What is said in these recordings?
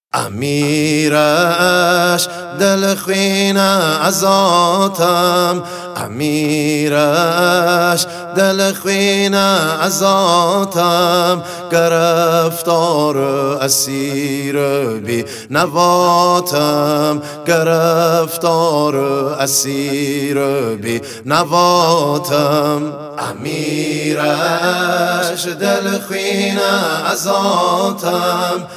امیرش دل خوین ازاتم، امیرش دل خوین ازاتم، گرفتار اسیر بی نواتم، گرفتار اسیر بی نواتم. امیرش دل خوین ازاتم،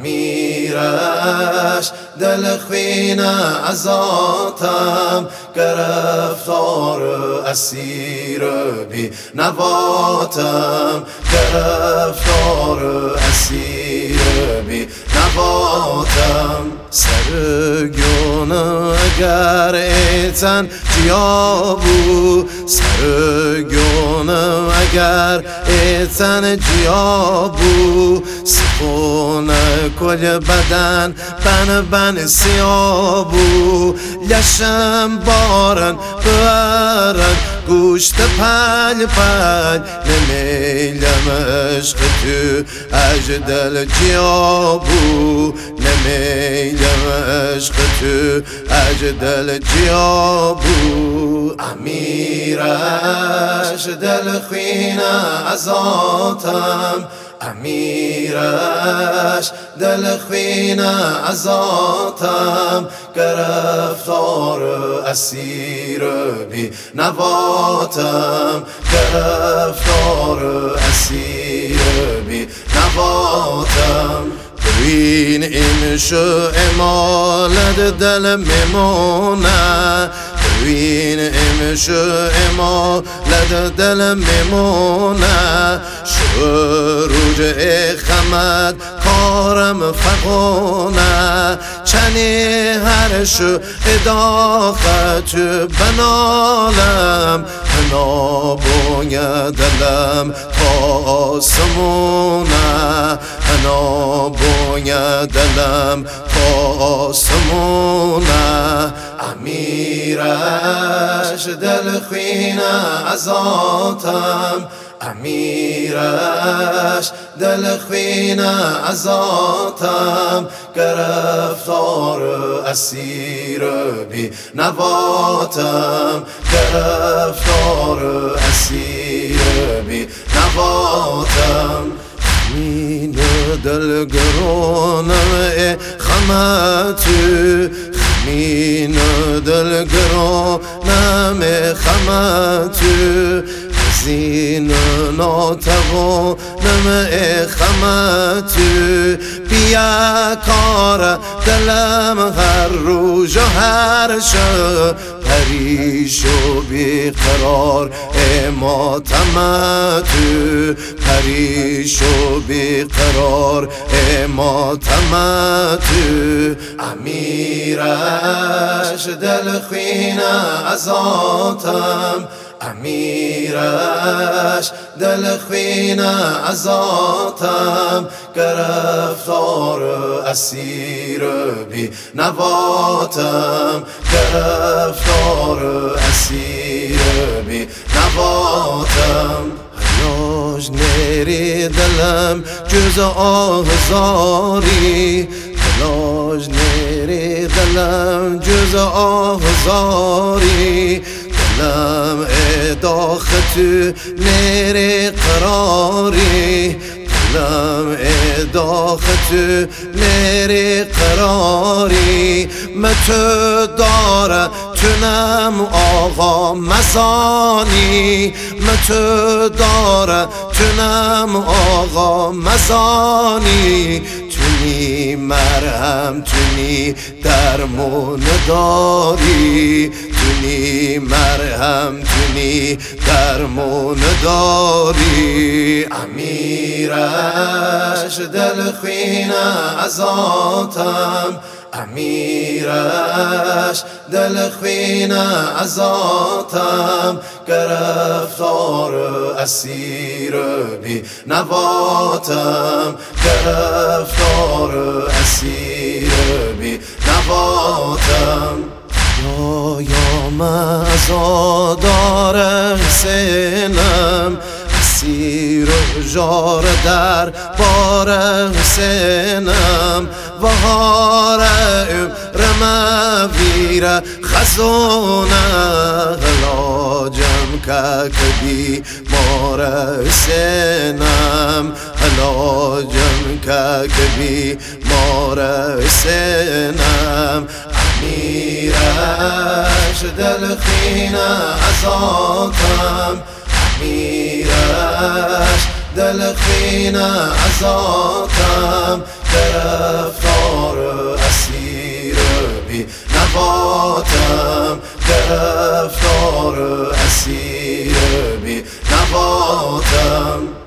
امیرش دل خوین ازاتم، گرفتار اسیر بی نواتم، گرفتار اسیر بی نواتم. سرگون اگر ایتن جیابو، سرگون اگر ایتن جیابو، سخون کل بدن بن سیابو، لشم بارن برن گوشت پل پل، نمیلم عشق تو اجدل جیابو، نمیلم عشق تو اجدل جیابو. امیرش دل خوین ازاتم، امیرش دل خوین ازاتم، گرفتار اسیر بی نواتم، گرفتار اسیر بی نواتم. ببین این شعمالت دل میمونه، ببین این شعمالت دل میمونه، شروع خمد کارم فقونه، چنی هر شو اداخت بنالم، نابونگ دلم تا آسمونه، نابونگ دلم تا آسمونه. امیرش دل خوین ازاتم، امیرش دل خوین ازاتم، گرفتار اسیر بی نواتم، گرفتار اسیر بی نواتم. خمین دل گرانم خمتو، خمین دل گرانم خمتو، زین ناتوانم خمتو، بیا کار دلم هر روز و هر شب، پریش و بیقرار ماتمتو، پریش و بیقرار ماتمتو. امیرش دل خوین ازاتم، امیرش دل خوین ازاتم، گرفتار اسیر بی نواتم، گرفتار اسیر بی نواتم. هیاج نری دلم جز آهزاری، هیاج نری دلم جز آهزاری، دلم اداخت نری قراری، دلم اداخت نری قراری، متو داره تونم آقا مزانی، متو داره تونم آقا مزانی، تونی مرهم تونی درمون داری، تونی مرهم تونی درمون داری. امیرش دل خوین ازاتم، امیرش دل خوین ازاتم، گرفتار اسیر بی نواتم، گرفتار اسیر بی نواتم. یا مزادار حسینم، اسیر و جار در بار حسینم، بهار عمر مبیره خزانه علاجم که کبی مار سنم علاجم که کبی مار سنم امیرش دل خینه ازاتم امیرش دل خینه ازاتم گرفتار اسیر بی نباتم گرفتار اسیر بی نباتم